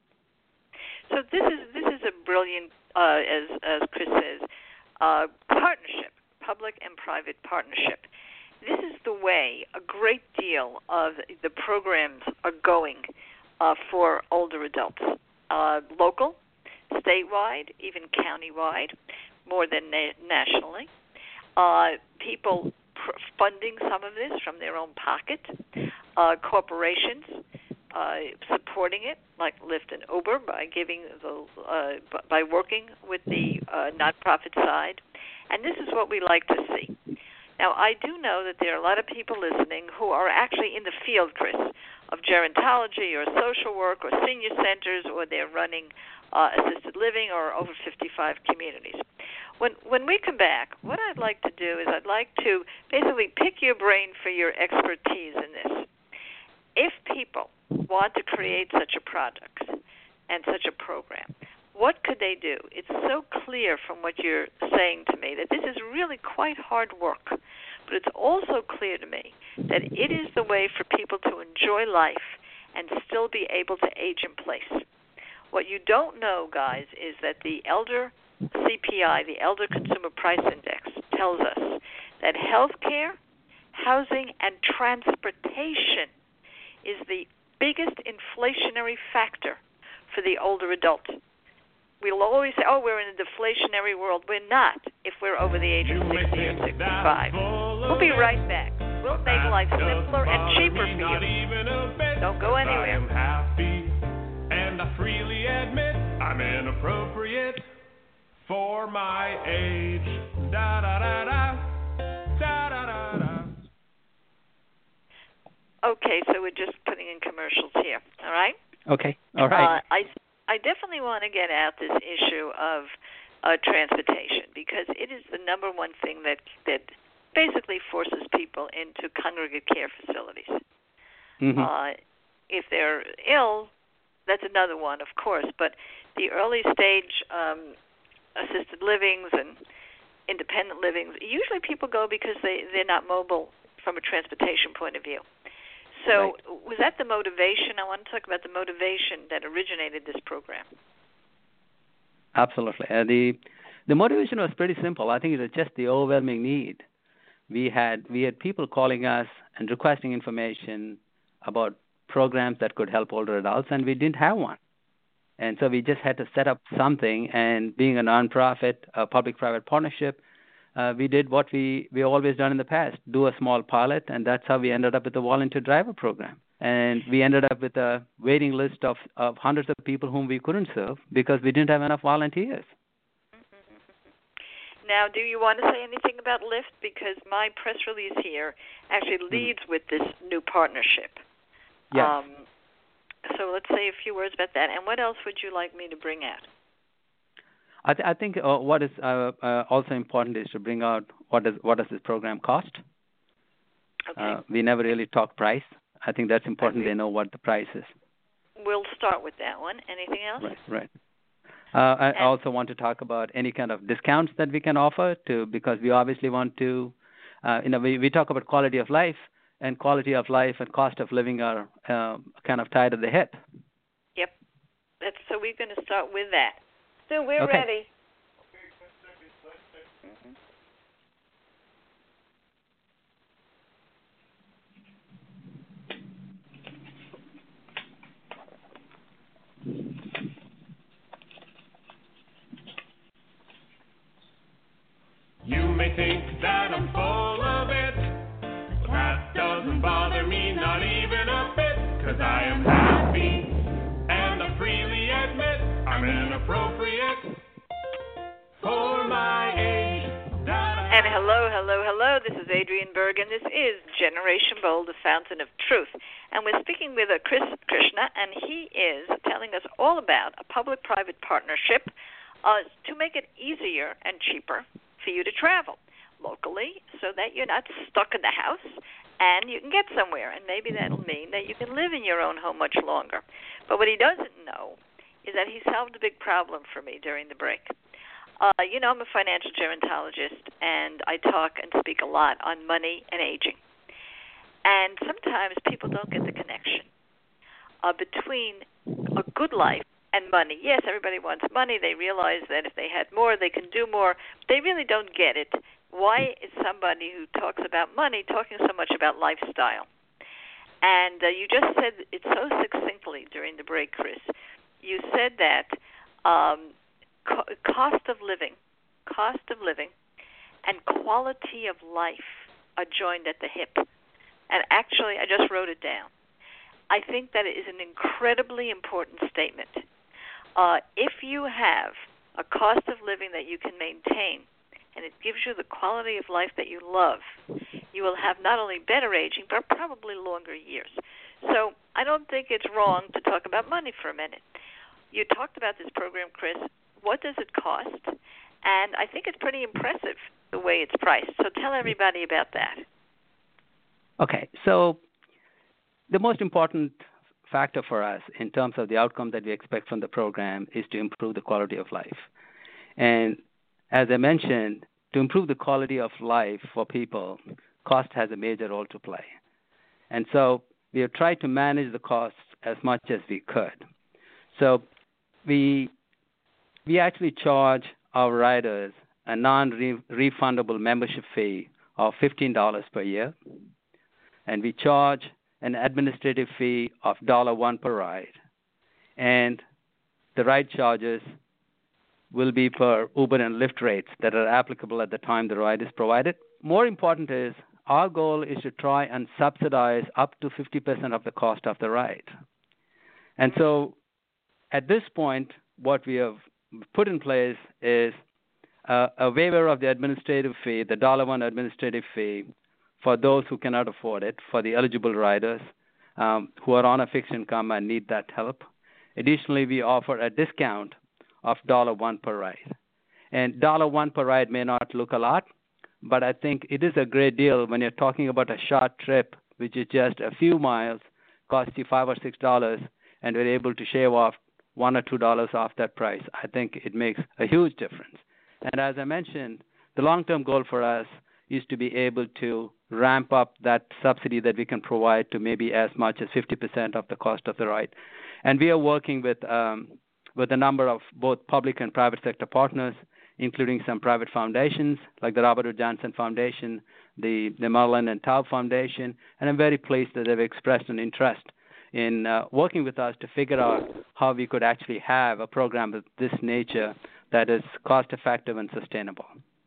So this is this is a brilliant, uh, as as Chris says, uh, partnership, public and private partnership. This is the way a great deal of the programs are going uh, for older adults, uh, local, statewide, even countywide, more than na- nationally. Uh, people pr- funding some of this from their own pocket, uh, corporations uh, supporting it, like Lyft and Uber, by giving the uh, b- by working with the uh, nonprofit side, and this is what we like to see. Now, I do know that there are a lot of people listening who are actually in the field, Chris, of gerontology or social work or senior centers, or they're running uh, assisted living or over fifty-five communities. When when we come back, what I'd like to do is I'd like to basically pick your brain for your expertise in this. If people want to create such a product and such a program, what could they do? It's so clear from what you're saying to me that this is really quite hard work, but it's also clear to me that it is the way for people to enjoy life and still be able to age in place. What you don't know, guys, is that the Elder C P I, the Elder Consumer Price Index, tells us that health care, housing, and transportation is the biggest inflationary factor for the older adult. We'll always say, oh, we're in a deflationary world. We're not if we're over the age of sixty or sixty-five. We'll be right back. We'll make life simpler and cheaper for you. Don't go anywhere. I am happy, and I freely admit I'm inappropriate for my age. Da da da da. Da da da da. Okay, so we're just putting in commercials here. All right? Okay. All right. Uh, I I definitely want to get out this issue of uh, transportation, because it is the number one thing that that basically forces people into congregate care facilities. Mm-hmm. Uh, if they're ill, that's another one, of course. But the early stage um, assisted livings and independent livings, usually people go because they, they're not mobile from a transportation point of view. So Right. was that the motivation? I want to talk about the motivation that originated this program. Absolutely. Uh, the the motivation was pretty simple. I think it was just the overwhelming need. We had we had people calling us and requesting information about programs that could help older adults, and we didn't have one. And so we just had to set up something, and being a nonprofit, a public-private partnership, Uh, we did what we we always done in the past, do a small pilot, and that's how we ended up with the volunteer driver program. And we ended up with a waiting list of, of hundreds of people whom we couldn't serve because we didn't have enough volunteers. Now, do you want to say anything about Lyft? Because my press release here actually leads mm. with this new partnership. Yes. Um, so let's say a few words about that. And what else would you like me to bring out? I, th- I think uh, what is uh, uh, also important is to bring out what does what does this program cost. Okay. Uh, we never really talk price. I think that's important. They know what the price is. We'll start with that one. Anything else? Right, right. Uh, I and also want to talk about any kind of discounts that we can offer to, because we obviously want to, uh, you know, we, we talk about quality of life, and quality of life and cost of living are uh, kind of tied at the hip. Yep. That's, so we're going to start with that. So we're okay. ready. Mm-hmm. You may think that I'm full of it, but that doesn't bother me, not even a bit, 'cause I am happy, and I freely admit I'm inappropriate for my age. And hello, hello, hello, this is Adrienne Berg, and this is Generation Bold, the Fountain of Truth. And we're speaking with uh, Chris Krishna, and he is telling us all about a public-private partnership uh, to make it easier and cheaper for you to travel locally so that you're not stuck in the house and you can get somewhere. And maybe that'll mean that you can live in your own home much longer. But what he doesn't know is that he solved a big problem for me during the break. Uh, you know, I'm a financial gerontologist, and I talk and speak a lot on money and aging. And sometimes people don't get the connection uh, between a good life and money. Yes, everybody wants money. They realize that if they had more, they can do more. They really don't get it. Why is somebody who talks about money talking so much about lifestyle? And uh, you just said it so succinctly during the break, Chris. You said that um, co- cost of living, cost of living, and quality of life are joined at the hip. And actually, I just wrote it down. I think that it is an incredibly important statement. Uh, if you have a cost of living that you can maintain, and it gives you the quality of life that you love, you will have not only better aging, but probably longer years. So I don't think it's wrong to talk about money for a minute. You talked about this program, Chris. What does it cost? And I think it's pretty impressive the way it's priced. So tell everybody about that. Okay, so the most important factor for us in terms of the outcome that we expect from the program is to improve the quality of life. And as I mentioned, to improve the quality of life for people, cost has a major role to play. And so we have tried to manage the costs as much as we could. So we we actually charge our riders a non-refundable membership fee of fifteen dollars per year. And we charge an administrative fee of one dollar one per ride. And the ride charges will be per Uber and Lyft rates that are applicable at the time the ride is provided. More important is our goal is to try and subsidize up to fifty percent of the cost of the ride. And so at this point, what we have put in place is a, a waiver of the administrative fee, the one dollar one administrative fee, for those who cannot afford it, for the eligible riders um, who are on a fixed income and need that help. Additionally, we offer a discount of one dollar one per ride. And one dollar one per ride may not look a lot, but I think it is a great deal when you're talking about a short trip, which is just a few miles, costs you five or six dollars, and we're able to shave off one or two dollars off that price. I think it makes a huge difference. And as I mentioned, the long-term goal for us is to be able to ramp up that subsidy that we can provide to maybe as much as fifty percent of the cost of the ride. And we are working with um, with a number of both public and private sector partners, including some private foundations like the Robert Wood Johnson Foundation, the, the Maryland and Taub Foundation, and I'm very pleased that they've expressed an interest in uh, working with us to figure out how we could actually have a program of this nature that is cost-effective and sustainable.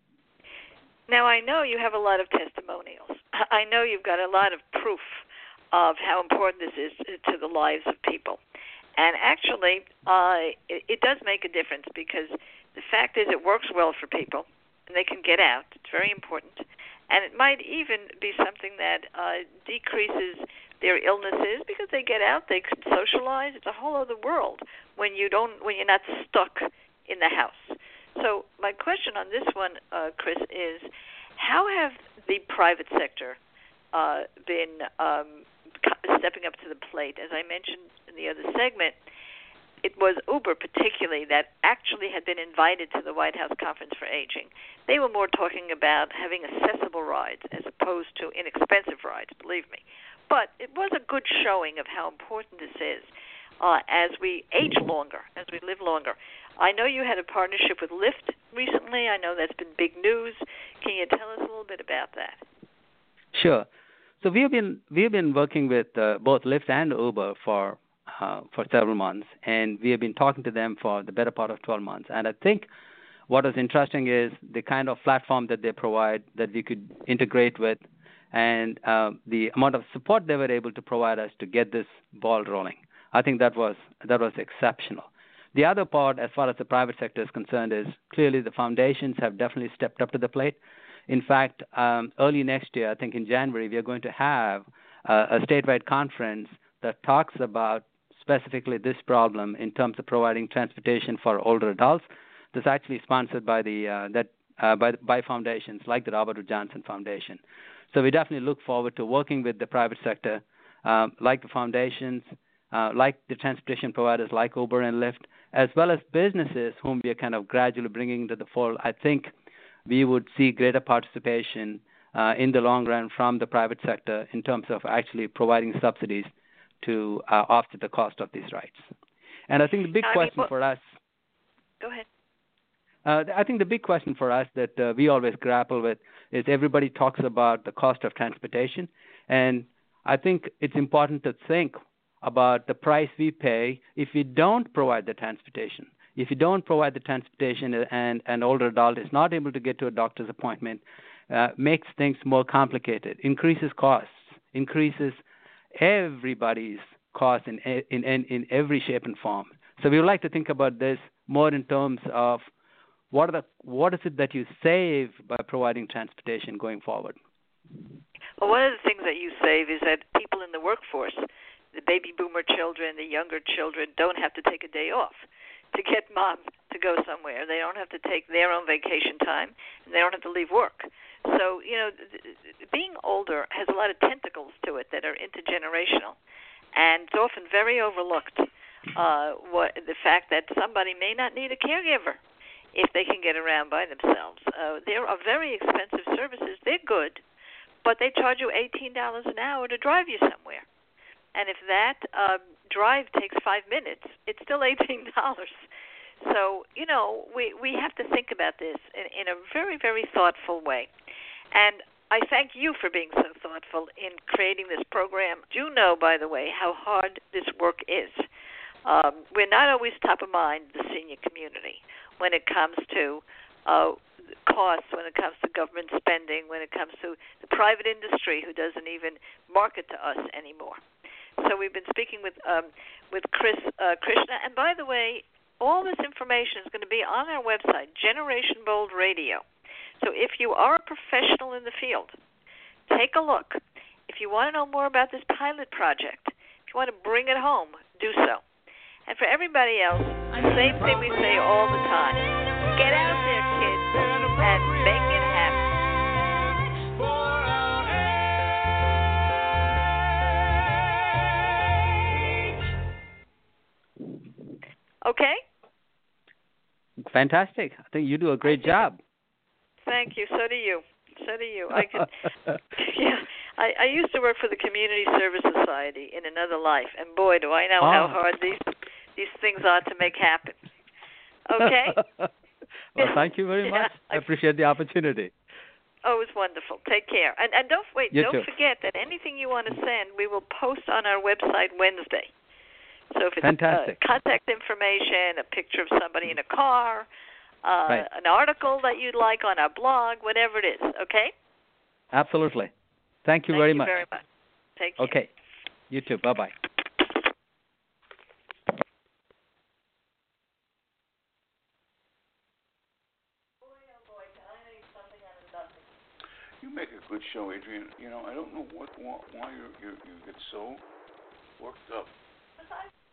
Now, I know you have a lot of testimonials. I know you've got a lot of proof of how important this is to the lives of people. And actually, uh, it, it does make a difference because the fact is it works well for people. and they can get out. It's very important. And it might even be something that uh, decreases their illnesses because they get out, they can socialize. It's a whole other world when you don't, when you're not stuck in the house. So my question on this one, uh, Chris, is how have the private sector uh, been um, stepping up to the plate? As I mentioned in the other segment, it was Uber particularly that actually had been invited to the White House Conference for Aging. They were more talking about having accessible rides as opposed to inexpensive rides, believe me. But it was a good showing of how important this is uh, as we age longer, as we live longer. I know you had a partnership with Lyft recently. I know that's been big news. Can you tell us a little bit about that? Sure. So we've been we've been working with uh, both Lyft and Uber for uh, for several months, and we have been talking to them for the better part of twelve months. And I think what is interesting is the kind of platform that they provide that we could integrate with, and uh, the amount of support they were able to provide us to get this ball rolling. I think that was that was exceptional. The other part, as far as the private sector is concerned, is clearly the foundations have definitely stepped up to the plate. In fact, um, early next year, I think in January, we are going to have uh, a statewide conference that talks about specifically this problem in terms of providing transportation for older adults. That's actually sponsored by the uh, that uh, by by foundations like the Robert Wood Johnson Foundation. So we definitely look forward to working with the private sector, uh, like the foundations, uh, like the transportation providers like Uber and Lyft, as well as businesses whom we are kind of gradually bringing to the fold. I think we would see greater participation uh, in the long run from the private sector in terms of actually providing subsidies to uh, offset the cost of these rights. And I think the big I question mean, well, for us... Go ahead. Uh, I think the big question for us that uh, we always grapple with is everybody talks about the cost of transportation, and I think it's important to think about the price we pay if we don't provide the transportation. If you don't provide the transportation and an older adult is not able to get to a doctor's appointment, uh, makes things more complicated, increases costs, increases everybody's costs in, in, in, in every shape and form. So we would like to think about this more in terms of what are the what is it that you save by providing transportation going forward? Well, one of the things that you save is that people in the workforce, the baby boomer children, the younger children, don't have to take a day off to get mom to go somewhere. They don't have to take their own vacation time, and they don't have to leave work. So, you know, being older has a lot of tentacles to it that are intergenerational, and it's often very overlooked, uh, what the fact that somebody may not need a caregiver if they can get around by themselves. Uh, there are very expensive services. They're good, but they charge you eighteen dollars an hour to drive you somewhere. And if that uh, drive takes five minutes, it's still eighteen dollars. So, you know, we, we have to think about this in, in a very, very thoughtful way. And I thank you for being so thoughtful in creating this program. Do know, by the way, how hard this work is. Um, we're not always top of mind, the senior community, when it comes to uh, costs, when it comes to government spending, when it comes to the private industry who doesn't even market to us anymore. So we've been speaking with um, with Chris uh, Krishna. And by the way, all this information is going to be on our website, Generation Bold Radio. So if you are a professional in the field, take a look. If you want to know more about this pilot project, if you want to bring it home, do so. And for everybody else, the same thing we say all the time. Get out there, kids, and make it happen. Okay? Fantastic. I think you do a great job. Thank you. So do you. So do you. I could, yeah. I, I used to work for the Community Service Society in another life, and boy, do I know oh. how hard these these things are to make happen. Okay? Well, thank you very much. Yeah, I appreciate the opportunity. Oh, it was wonderful. Take care. And and don't wait, you don't too. forget that anything you want to send, we will post on our website Wednesday. So if it's Fantastic. Uh, contact information, a picture of somebody in a car, uh, right. an article that you'd like on our blog, whatever it is, okay? Absolutely. Thank you Thank very you much. very much. Take care. Okay. You too. Bye-bye. Boy, oh boy, I you make a good show, Adrian. You know, I don't know what why, why you you you get so worked up.